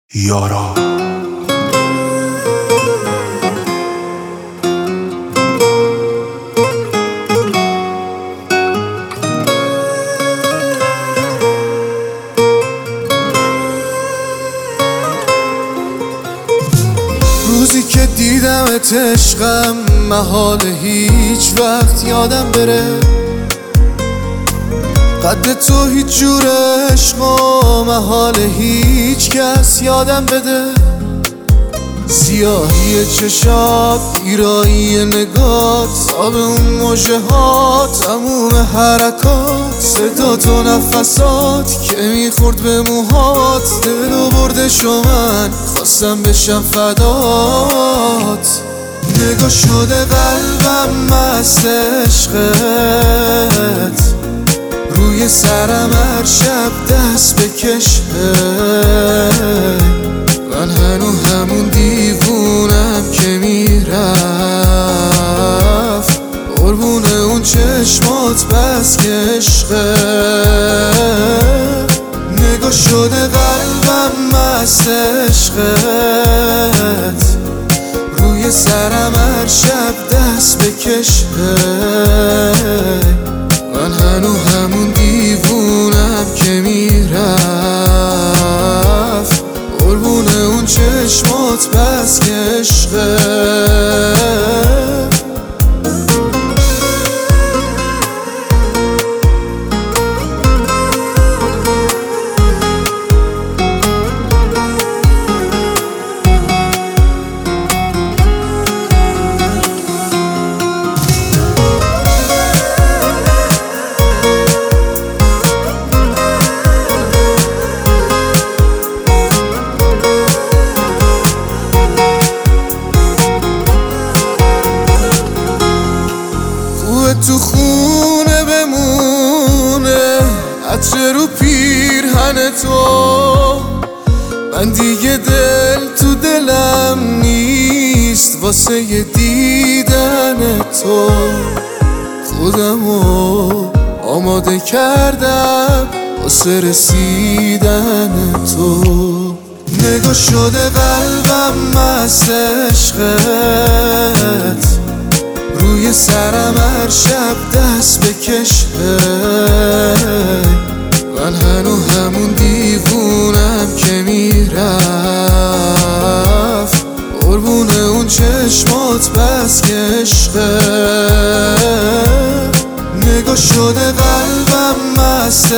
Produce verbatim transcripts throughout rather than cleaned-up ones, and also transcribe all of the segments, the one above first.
یارا روزی که دیدمت عشقم محال هیچ وقت یادم بره قد تو هیچ جور عشق و محال هیچ کس یادم بده سیاهی چشات، ایرایی نگات، آب اون موجه ها، تموم حرکات، صدات و نفسات که میخورد به موهات، دل و بردش و من خواستم بشم فدات. نگاه شده قلبم مست عشقت، روی سرم هر شب دست بکشه، من هنو همون دیوونم که میرفت قربون اون چشمات بس که عشقه. نگاه شده قلبم مست عشقت، روی سرم هر شب دست بکشه، من هنو همون دیوونم که میرفت قربون اون چشمات بس که عشقه. تو خونه بمونه عطر رو پیرهن تو، من دیگه دل تو دلم نیست واسه ی دیدن تو، خودمو آماده کردم واسه رسیدن تو. نگاه شده قلبم مست عشقت، روی سرم هر شب دست بکشه، من هنو همون دیوونم که میرفت قربون اون چشمات بس که عشقه. نگاه شده قلبم مست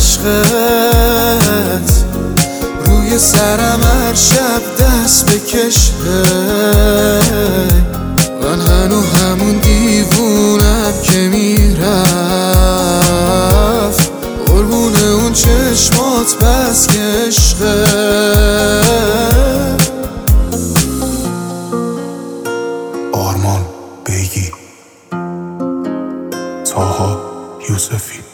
عشقت، روی سرم هر شب دست بکشه، من هنو همون دیوونم که میرفت قربون اون چشمات بس که عشقه. آرمان بیگی، طاها یوسفی.